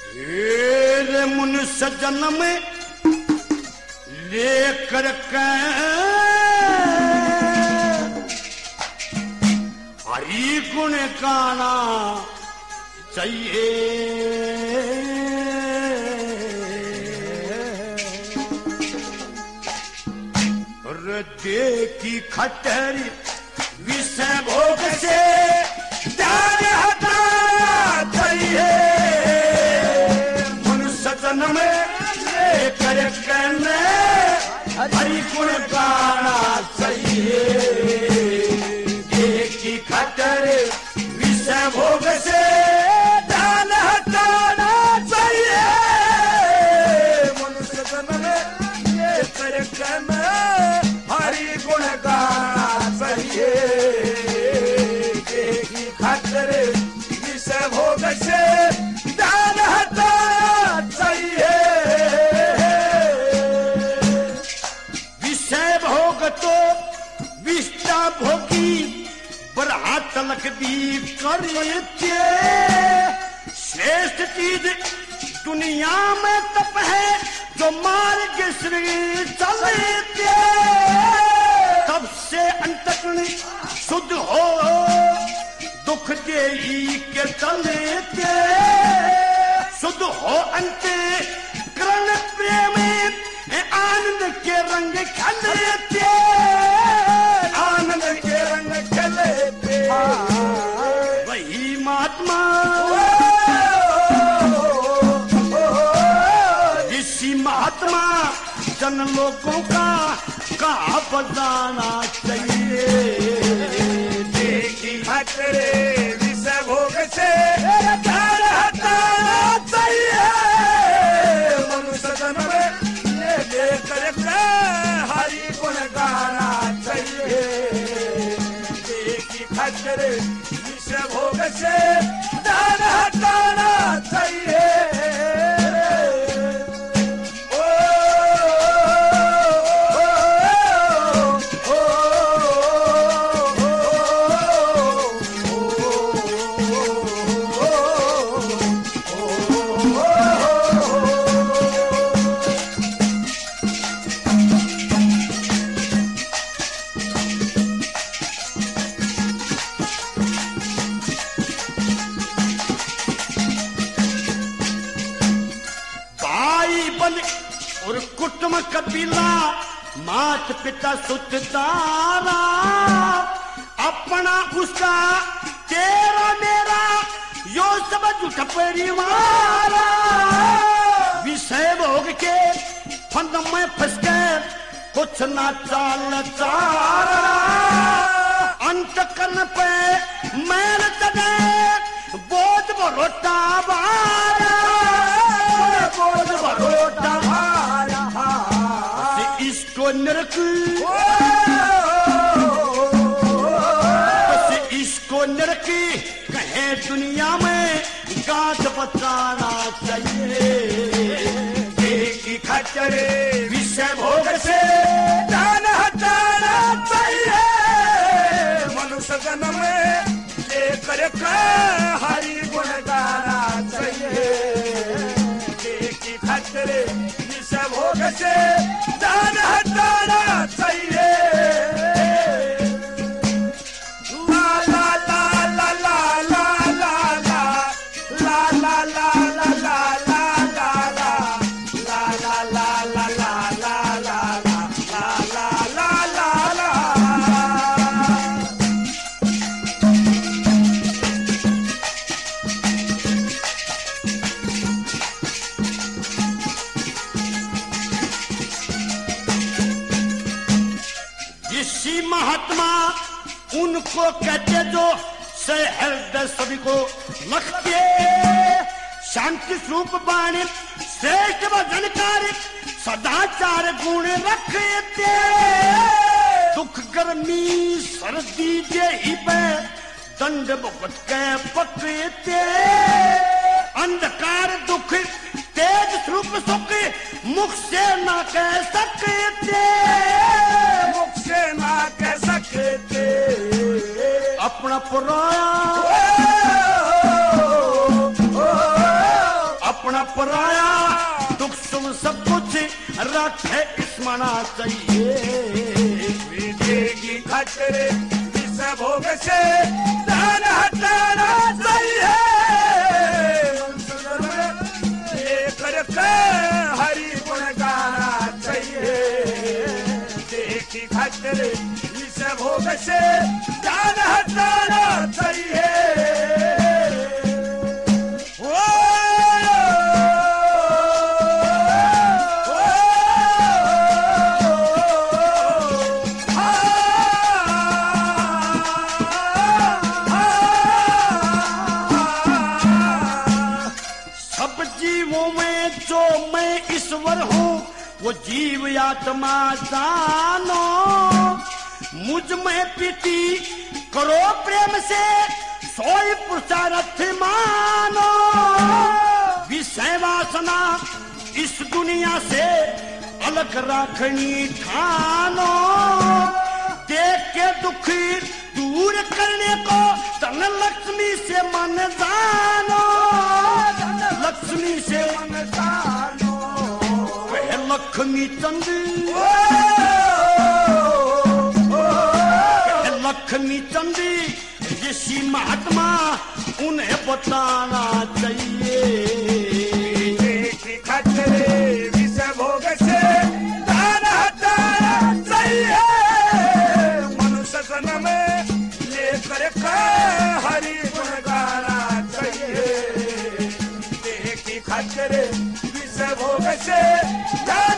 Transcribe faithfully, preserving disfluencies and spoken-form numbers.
रे मनुष्य जन्म लेकर के हरि गुण गाना चाहिए। हृदय की खटरी विषय भोग से ध्यान हटाना चाहिए। मनुष्य जन्म लेकर के हरि गुण गाना चाहिए। एक ही खटर विषय भोग से ध्यान हटाना चाहिए। मनुष्य जन्म लेकर के हरि गुण गाना चाहिए। एक ही खटर विषय भोग से ध्यान हटाना चाहिए। तो विष्टा भोगी बरहा तलक दी करते। श्रेष्ठ चीज दुनिया में तप है जो मार्ग श्री चलते। तब से अंतकरण शुद्ध हो दुख दे के चलते। शुद्ध हो अंत करण प्रेम आनंद के रंग खलते। आनंद के रंग खलते वही महात्मा ऋषि महात्मा जन लोगों का कहा बजाना चाहिए। देखी खतरे विषय भोग से ध्यान हटाना चाहिए। मनुष्य जन्म लेकर के हरि गुण गाना चाहिए। देखी खतरे विषय भोग से ध्यान हटाना चाहिए। और कुटुंब कबीला मात पिता सुतदारा अपना उसका तेरा मेरा यो सब झूठ परिवार। विषय भोग के फंद में फंस गए कुछ ना चाल चारा। अंत कन पे मैल चढ़े बोझ भरोटा बारा। बोझ भरोटा इसको नरक इसको नरक कहे दुनिया में गांठ बचाना चाहिए। एक ही खतरे विषय भोग से ध्यान हटाना चाहिए। मनुष्य जन्म लेकर के हरि गुण गाना चाहिए। एक ही खतरे विषय भोग से ध्यान हटाना चाहिए। महात्मा उनको कहते जो से हृदय सभी को लखते। शांति स्वरूप वाणी श्रेष्ठ भजनकारी सदाचार गुण रखते। दुख गर्मी सर्दी जेही पे दंड भुगत के पकते। अंधकार दुख तेज स्वरूप सुख मुख से ना कह सकते। मुख से ना कह सकते अपना पराया। अपना पराया दुख सुख सब कुछ रखे स्मरणा चाहिए। विजय की खातिर इस भोग से दान हटाना चाहिए। लेकर के हरि गुण गाना चाहिए। विजय की खातिर इस भोग से दान हटाना चाहिए। ईश्वर हूँ वो जीव आत्मा जानो। मुझ में प्रीति करो प्रेम से सोई पुरुषार्थ मानो। विषय वासना इस दुनिया से अलग रखनी ठानो। देख के दुखी दूर करने को धन लक्ष्मी से मन जानो। लक्ष्मी से मन जानो। लक्ष्मी चंदी लक्ष्मी चंदी ऋषि महात्मा उन्हें बताना चाहिए। की खतरे विषय भोग से दान हटाना चाहिए। मनुष्य जन्म में लेकर के हरि गुण गाना चाहिए। देह की खतरे विषय भोग से